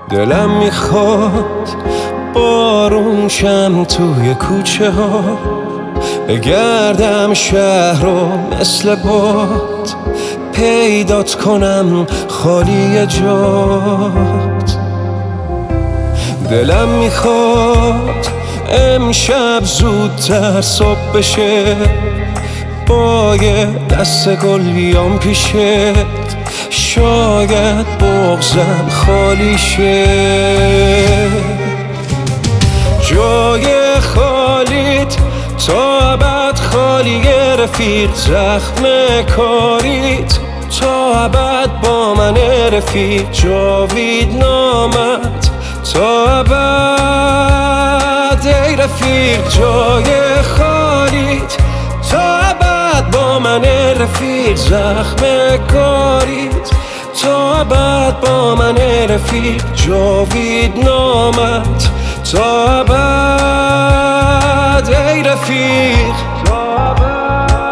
دلم میخواد بارون شم توی کوچه ها، بگردم شهر رو مثل باد، پیدات کنم خالی جات. دلم میخواد امشب زودتر صبح بشه، با یه دست گل بیام پیشت، شاید بغضم خالی شه. جای خالیت تا ابد خالیه رفیق، زخم کاریت تا ابد با من رفیق، جاوید نامت تا ابد ای رفیق. جای خالیت تا ابد با من رفیق، زخم کاریت تا ابد با من رفیق، جاوید نامت تا ابد ای رفیق. تا ابد